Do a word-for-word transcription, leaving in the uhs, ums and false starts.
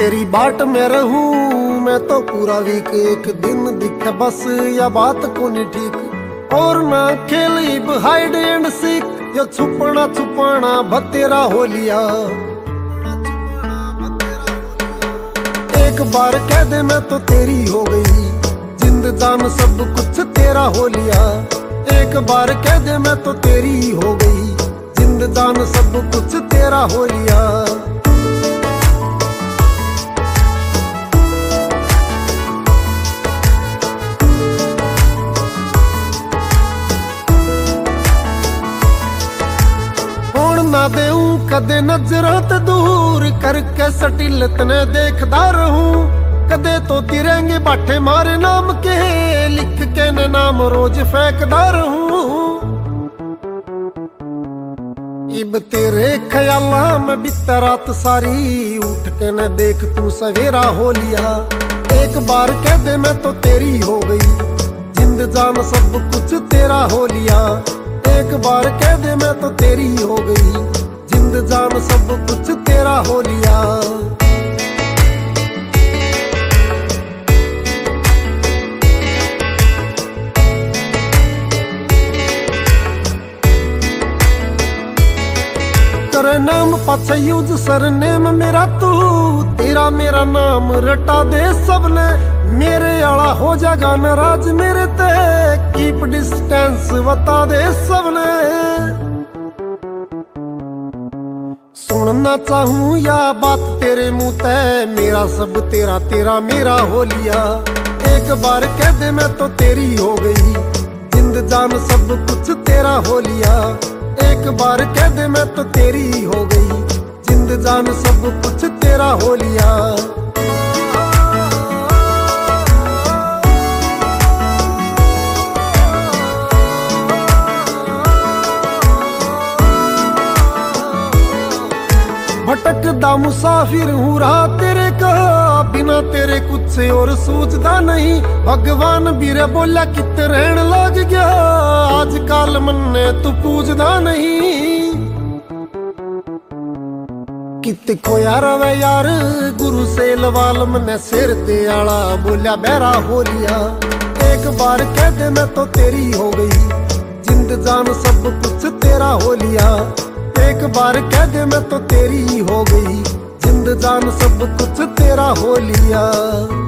तेरी बाट में रहूं मैं तो पूरा वीक, एक दिन दिखे बस या बात को नहीं ठीक। और ना खेली हाइड एंड सीक, यो छुपना छुपाना भतेरा हो लिया। एक बार कह दे मैं तो तेरी हो गई, जिंद जान सब कुछ तेरा हो लिया। एक बार कह दे मैं तो तेरी हो गई, जिंद जान सब कुछ तेरा हो लिया। ना देऊं कदे नजरां ते दूर करके सटिल तने देखदा रहूं। कदे तो तिरंगे बाठे मारे नाम के, लिख के न नाम रोज फेंकदा रहूं। इब तेरे ख्यालां में बीता रात सारी, उठ के न देख तू सवेरा हो लिया। एक बार कह दे मैं तो तेरी हो गई, जिंद जान सब कुछ तेरा हो लिया। एक बार कह दे मैं तो तेरी हो गई, जिंद जान सब कुछ तेरा हो लिया। करे नाम पाछे यूज सरनेम मेरा तू, तेरा मेरा नाम रटा दे सबने। मेरे आला हो जागा नाराज मेरे ते, कीप डिस्टेंस बता दे सबने। सुनना चाहूं या बात तेरे मुंह ते, मेरा सब तेरा तेरा मेरा हो लिया। एक बार कह दे मैं तो तेरी हो गई, जिंद जान सब कुछ तेरा हो लिया। एक बार कह दे मैं तो तेरी हो गई, जिंद जान सब कुछ तेरा हो लिया। भटकदा मुसाफिर हूँ राह तेरे का, बिना तेरे कुछ और सूझदा नहीं। भगवान बीरे बोला कित रहन लग गया, आजकल मन्ने तू पूछदा नहीं। कित खोया रवे यार गुरु से लवाल, मने सिर ते आला बोलिया बहरा हो लिया। एक बार कह दे मैं तो तेरी हो गई, जिंद जान सब कुछ तेरा हो लिया। एक बार कह दे मैं तो तेरी हो गई, जिंद जान सब कुछ तेरा हो लिया।